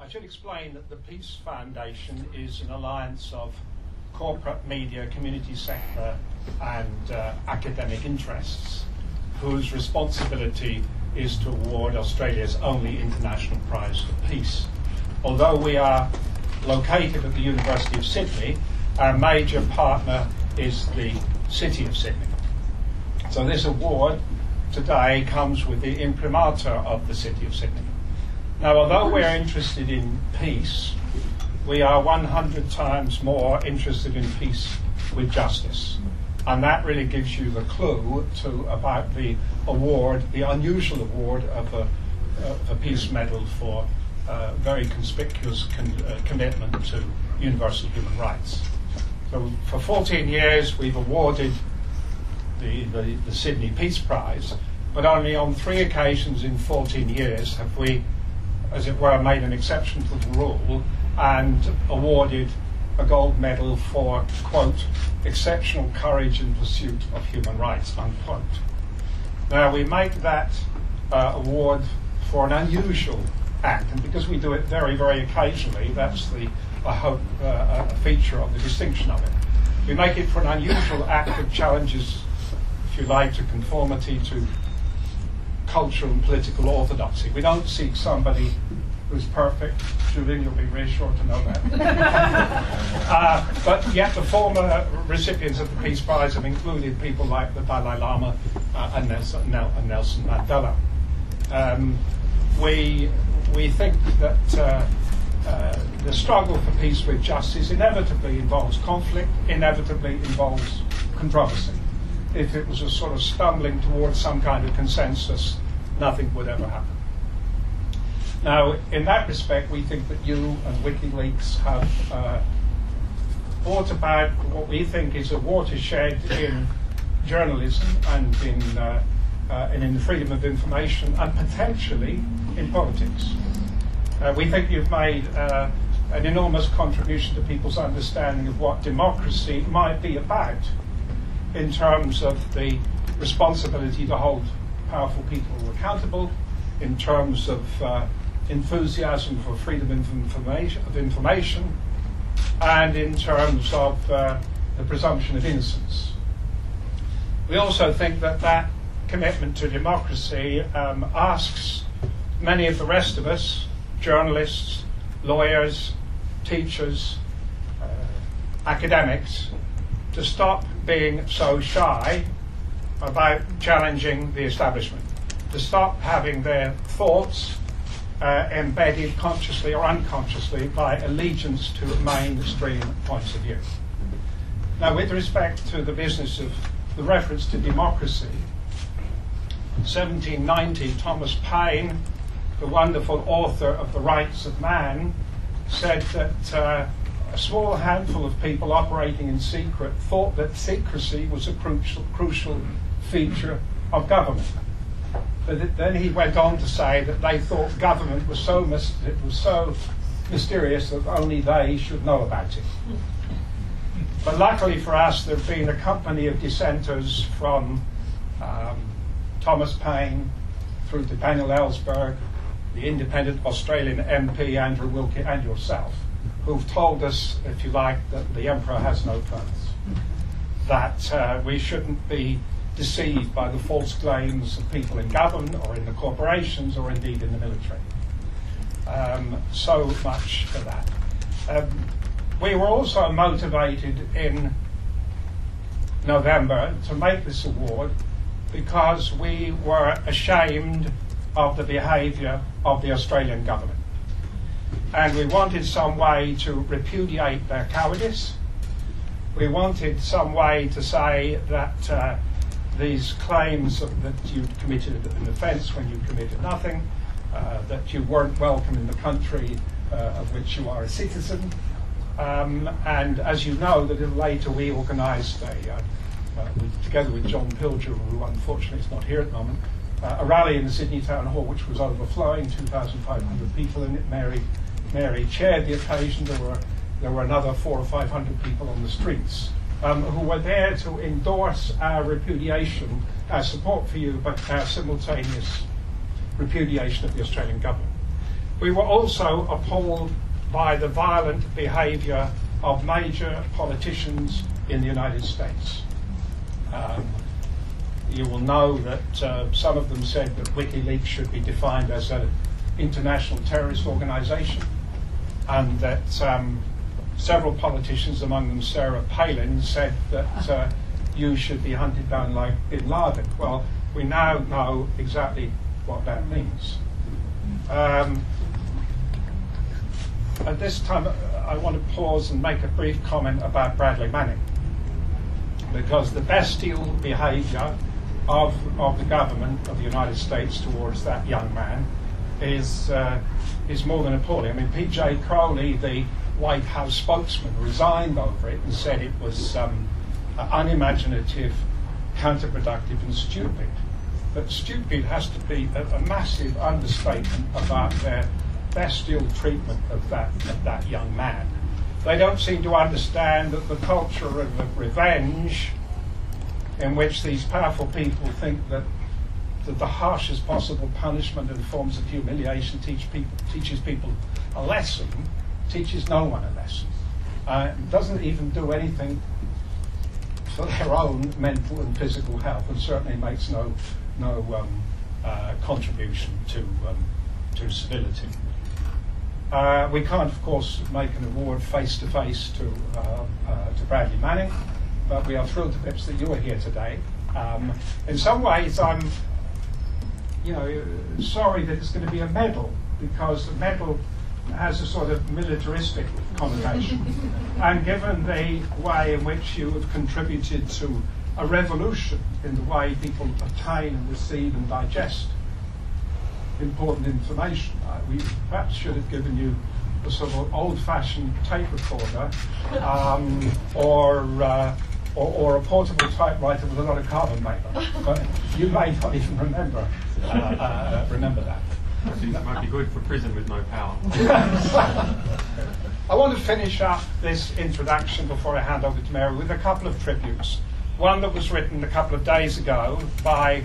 I should explain that the Peace Foundation is an alliance of corporate, media, community sector and academic interests whose responsibility is to award Australia's only international prize for peace. Although we are located at the University of Sydney, our major partner is the City of Sydney. So this award today comes with the imprimatur of the City of Sydney. Now, although we're interested in peace, we are 100 times more interested in peace with justice. And that really gives you the clue about the award, the unusual award of a Peace Medal for very conspicuous commitment to universal human rights. So for 14 years we've awarded the Sydney Peace Prize, but only on 3 occasions in 14 years have we, as it were, made an exception to the rule and awarded a gold medal for, quote, exceptional courage in pursuit of human rights, unquote. Now, we make that award for an unusual act, and because we do it very, very occasionally, that's I hope, a feature of the distinction of it. We make it for an unusual act that challenges, if you like, to conformity to cultural and political orthodoxy. We don't seek somebody who's perfect. Julian, you'll be reassured to know that. But yet the former recipients of the Peace Prize have included people like the Dalai Lama and Nelson Mandela. We think that the struggle for peace with justice inevitably involves conflict, inevitably involves controversy. If it was a sort of stumbling towards some kind of consensus, nothing would ever happen. Now, in that respect, we think that you and WikiLeaks have brought about what we think is a watershed in journalism and in the freedom of information and potentially in politics. We think you've made an enormous contribution to people's understanding of what democracy might be about in terms of the responsibility to hold powerful people accountable, in terms of enthusiasm for freedom of information, and in terms of the presumption of innocence. We also think that commitment to democracy asks many of the rest of us, journalists, lawyers, teachers, academics, to stop being so shy about challenging the establishment, to stop having their thoughts embedded consciously or unconsciously by allegiance to mainstream points of view. Now, with respect to the business of the reference to democracy, 1790, Thomas Paine, the wonderful author of The Rights of Man, said that a small handful of people operating in secret thought that secrecy was a crucial feature of government. But then he went on to say that they thought government was so mysterious that only they should know about it. But luckily for us, there have been a company of dissenters from Thomas Paine through to Daniel Ellsberg, the independent Australian MP Andrew Wilkie, and yourself, who've told us, if you like, that the Emperor has no clothes, that we shouldn't be deceived by the false claims of people in government or in the corporations or indeed in the military. So much for that. We were also motivated in November to make this award because we were ashamed of the behaviour of the Australian government. And we wanted some way to repudiate their cowardice. We wanted some way to say that these claims that you'd committed an offence when you committed nothing, that you weren't welcome in the country of which you are a citizen. And as you know, that later we organised, together with John Pilger, who unfortunately is not here at the moment, a rally in the Sydney Town Hall which was overflowing, 2,500 people in it. Mary chaired the occasion. There were another 400 or 500 people on the streets who were there to endorse our repudiation, our support for you, but our simultaneous repudiation of the Australian government. We were also appalled by the violent behaviour of major politicians in the United States. You will know that some of them said that WikiLeaks should be defined as an international terrorist organisation, and that several politicians, among them Sarah Palin, said that you should be hunted down like Bin Laden. Well, we now know exactly what that means. At this time, I want to pause and make a brief comment about Bradley Manning, because the bestial behaviour of the government of the United States towards that young man is more than appalling. I mean, P.J. Crowley, the White House spokesman, resigned over it and said it was unimaginative, counterproductive and stupid. But stupid has to be a massive understatement about their bestial treatment of that young man. They don't seem to understand that the culture of revenge, in which these powerful people think that the harshest possible punishment and forms of humiliation teaches people a lesson, teaches no one a lesson. Doesn't even do anything for their own mental and physical health, and certainly makes no contribution to civility. We can't, of course, make an award face-to-face to Bradley Manning, but we are thrilled to bits that you are here today. In some ways, I'm, sorry that it's going to be a medal, because a medal has a sort of militaristic connotation. And given the way in which you have contributed to a revolution in the way people obtain and receive and digest important information, we perhaps should have given you a sort of old-fashioned tape recorder, or a portable typewriter with a lot of carbon paper. But you may not even remember that. I think that might be good for prison with no power. I want to finish up this introduction before I hand over to Mary with a couple of tributes. One that was written a couple of days ago by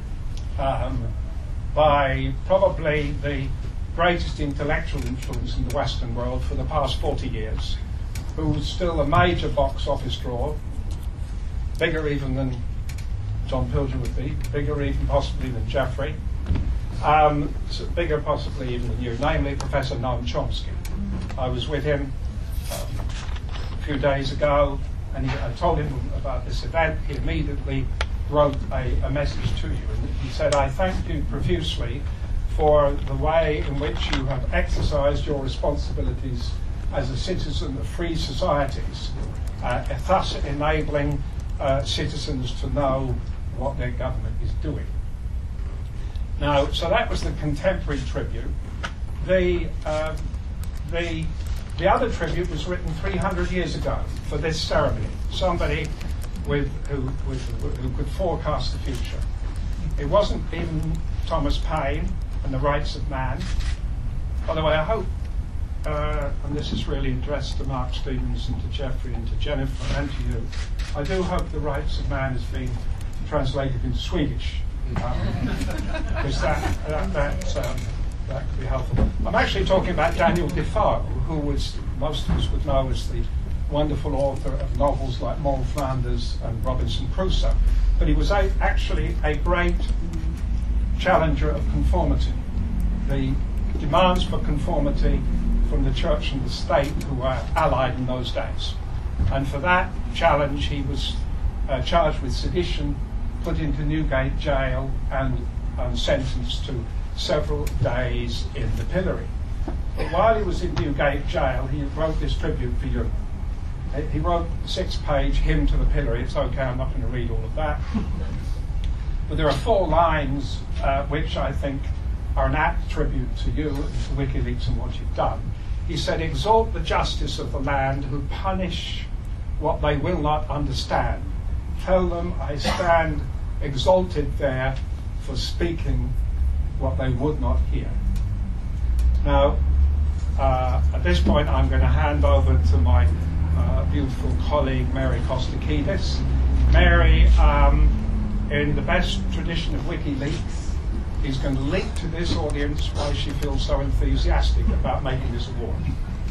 probably the greatest intellectual influence in the Western world for the past 40 years, who was still a major box office draw, bigger even than John Pilger would be, bigger even possibly than Jeffrey, bigger possibly even than you, namely Professor Noam Chomsky. I was with him a few days ago, and I told him about this event. He immediately wrote a message to you, and he said, "I thank you profusely for the way in which you have exercised your responsibilities as a citizen of free societies, thus enabling citizens to know what their government is doing." Now, so that was the contemporary tribute. The other tribute was written 300 years ago for this ceremony. Somebody who could forecast the future. It wasn't even Thomas Paine and the Rights of Man. By the way, I hope, and this is really addressed to Mark Stevens and to Jeffrey and to Jennifer and to you, I do hope the Rights of Man is being translated into Swedish, because that could be helpful. I'm actually talking about Daniel Defoe, who was, most of us would know as the wonderful author of novels like Moll Flanders and Robinson Crusoe. But he was actually a great challenger of conformity. The demands for conformity from the church and the state, who were allied in those days. And for that challenge, he was charged with sedition, put into Newgate jail, and sentenced to several days in the pillory. But while he was in Newgate jail, he wrote this tribute for you. He wrote a 6-page hymn to the pillory. It's okay, I'm not going to read all of that. But there are 4 lines which I think are an apt tribute to you and to WikiLeaks and what you've done. He said, "Exalt the justice of the land who punish what they will not understand. Tell them I stand exalted there for speaking what they would not hear." Now, at this point, I'm going to hand over to my beautiful colleague, Mary Kostakidis. Mary, in the best tradition of WikiLeaks, is going to link to this audience why she feels so enthusiastic about making this award.